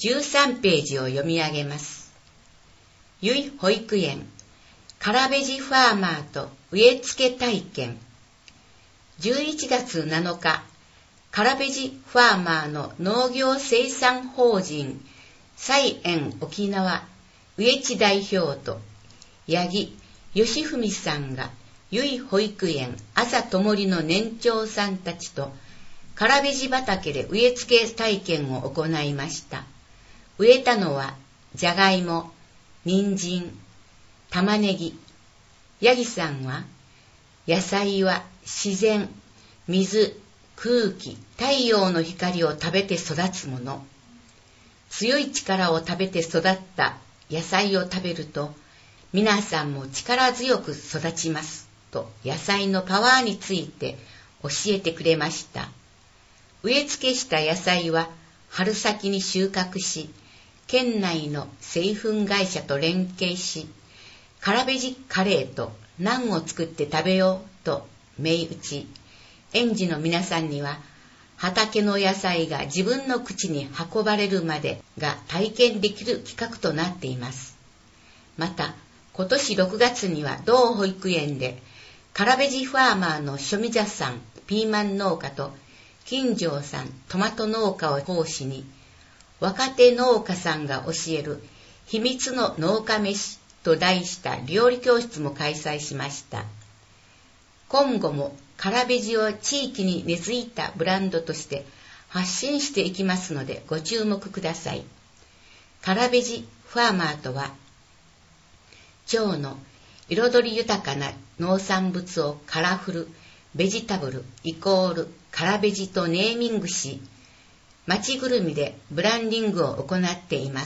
13ページを読み上げます。由比保育園、からべじファーマーと植え付け体験。11月7日、からべじファーマーの農業生産法人菜園沖縄植地代表と八木義文さんが由比保育園朝ともりの年長さんたちとからべじ畑で植え付け体験を行いました。植えたのはじゃがいも、人参、玉ねぎ。八木さんは野菜は自然、水、空気、太陽の光を食べて育つもの。強い力を食べて育った野菜を食べると皆さんも力強く育ちますと野菜のパワーについて教えてくれました。植え付けした野菜は春先に収穫し、県内の製粉会社と連携し、からべじカレーとナンを作って食べようと銘打ち、園児の皆さんには畑の野菜が自分の口に運ばれるまでが体験できる企画となっています。また、今年6月には同保育園でからべじファーマーのしょみざさんピーマン農家と金城さんトマト農家を講師に、若手農家さんが教える秘密の農家飯と題した料理教室も開催しました。今後もからべじを地域に根付いたブランドとして発信していきますのでご注目ください。からべじファーマーとは、町の彩り豊かな農産物をカラフル、ベジタブルイコールからべじとネーミングし、町ぐるみでブランディングを行っています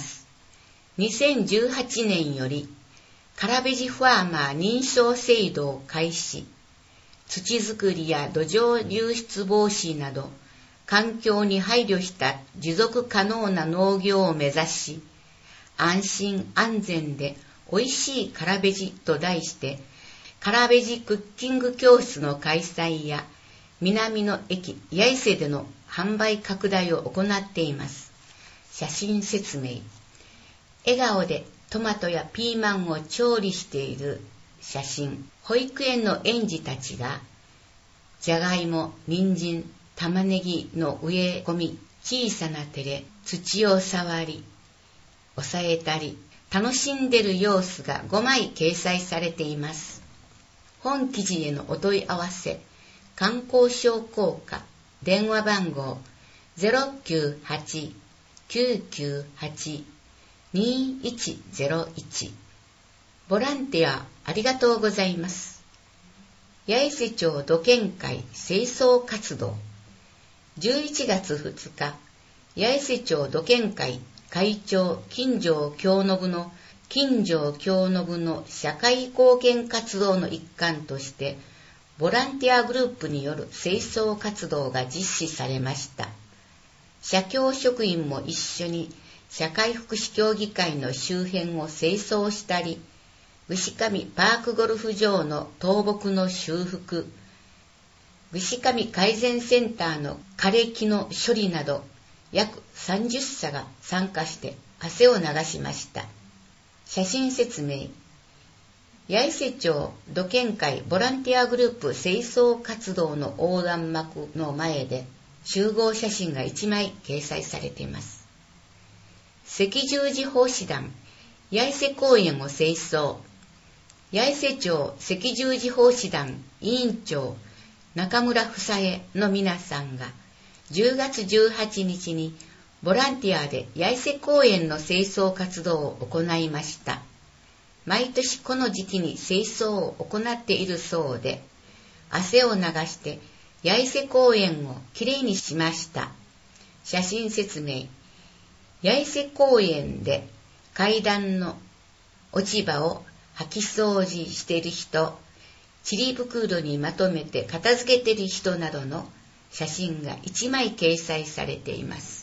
。2018年よりからべじファーマー認証制度を開始。土作りや土壌流出防止など環境に配慮した持続可能な農業を目指し、安心安全でおいしいからべじと題してからべじクッキング教室の開催や南の駅八重瀬での販売拡大を行っています。写真説明。笑顔でトマトやピーマンを調理している写真。保育園の園児たちがじゃがいも、人参、玉ねぎの植え込み、小さな手で土を触り、押さえたり、楽しんでる様子が5枚掲載されています。本記事へのお問い合わせ、観光商工課、電話番号 098-998-2101。ボランティアありがとうございます。八重瀬町土建会清掃活動。11月2日、八重瀬町土建会会長金城京信の金城京信の社会貢献活動の一環として、ボランティアグループによる清掃活動が実施されました。社協職員も一緒に社会福祉協議会の周辺を清掃したり、串上パークゴルフ場の倒木の修復、串上改善センターの枯れ木の処理など、約30社が参加して汗を流しました。写真説明。八重瀬町土建会ボランティアグループ清掃活動の横断幕の前で集合写真が1枚掲載されています。赤十字奉仕団八重瀬公園を清掃。八重瀬町赤十字奉仕団委員長中村房江の皆さんが10月18日にボランティアで八重瀬公園の清掃活動を行いました。毎年この時期に清掃を行っているそうで、汗を流して八重瀬公園をきれいにしました。写真説明。八重瀬公園で階段の落ち葉を掃き掃除している人、ちり袋にまとめて片付けている人などの写真が1枚掲載されています。